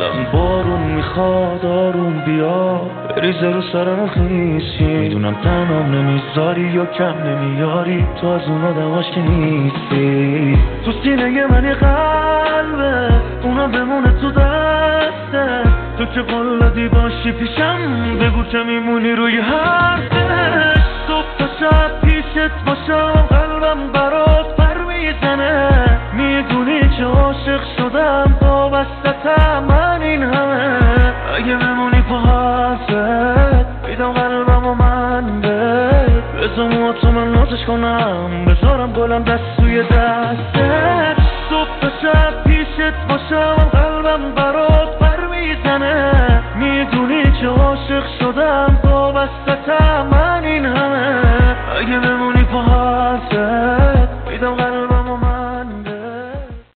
الان بارون میخواد آروم بیا بریزه رو سرم خیسی میدونم تنام نمیذاری یا کم نمیاری تو از اون آدماش که نیستی تو سینه من یه قلبه اونا بمونه تو دسته تو که قلدی باشی پیشم بگو که میمونی روی حرفش صبح تا شب پیشت باشم قلبم برات پر میزنه میدونی که عاشق شدم وابستتم من این همه اگه بمونی پا حرفت بیدم قلبم و من بذار موهاتو من نازش کنم بذارم گلم دست توی دستت صبح تا شب پیشت باشم قلبم برات پر میزنه میدونی که عاشق شدم وابستتم من این همه اگه بمونی پا حرفت